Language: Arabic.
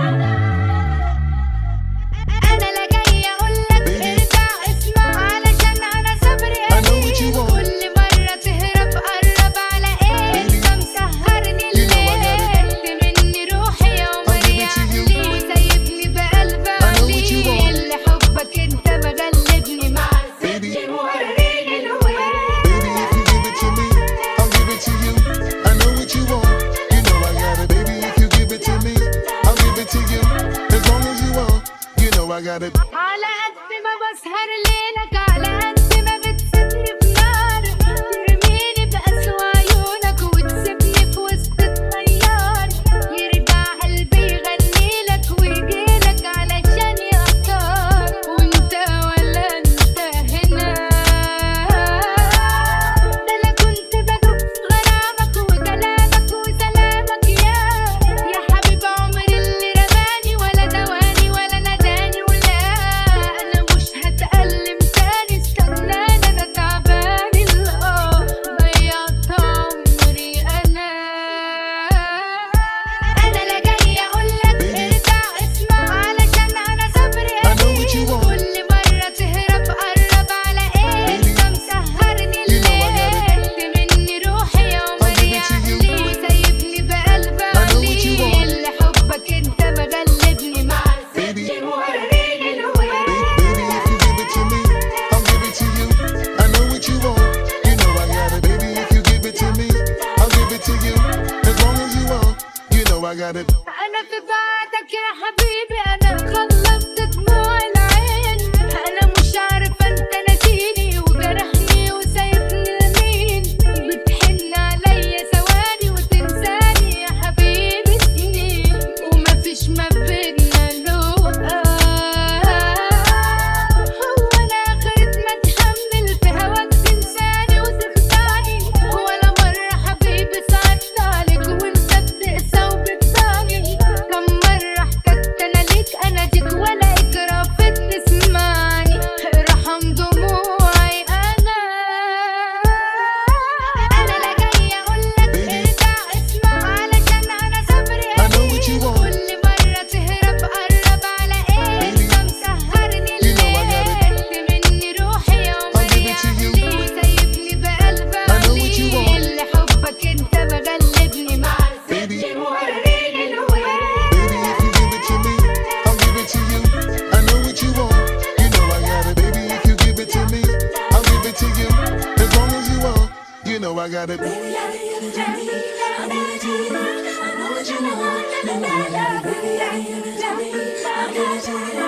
انا لا جاي اقولك ارجع اسمع علشان انا صبري قليل. كل مرة تهرب قرب على ايه انت مسهرني الليل. مني روحي ومالي عقلي وسايبني بقلب علي. اللي حبك انت مغلبني مع الست موريني الويل. I got it. على قد ما بسهر ليلك على قد ما بتسيبني في نار. ترميني بأسوأ عيونك وتسيبني في وسط الطيار. يرجع قلبي يغنيلك ويجيلك علشان يختار. وانت ولا انت هنا. ده انا كنت بدوب في غرامك وكلامك وسلامك يا حبيب عمري اللي رماني ولا دواني ولا نداني. انا مش هتألم تاني استناني انا تعباني. ضيعت عمري انا لا جاي اقولك ارجع اسمع علشان انا صبري قليل. كل مرة تهرب قرب على ايه انت مسهرني الليل. مني روحي ومالي عقلي وسايبني بقلب علي. اللي حبك انت مغلبني مع الست موريني الويل. I got it. أنا في بعدك يا حبيبي أنا خلصت دموع العين. أنا مش عارفة أنت ناسيني وجرحني وسايبني لمين. بتحن عليا ثواني وتنساني يا حبيبي سنين. ومفيش ما بينا لقا. هو أنا آخرة ما أتحمل في هواك تنساني وتخدعني. ولا مرة حبيبي صعبت عليك وأنت بتقسى وبتضايق. كم مرة حكيت أنا ليك أناديك ولا إجرافت تسمعني. ارحم دموعي أنا لا جاي أقولك ارجع اسمع علشان أنا صبري قليل. كل مرة تهرب قرب على إيه أنت مسهرني الليل. مني روحي ومالي عقلي وسايبني بقلب علي. اللي حبك أنت مغلبني مع الست موريني الويل. You know I got it. Baby, I need you to tell me. I know what you want. I know what you want. No matter, baby, I need you to tell me. I got you.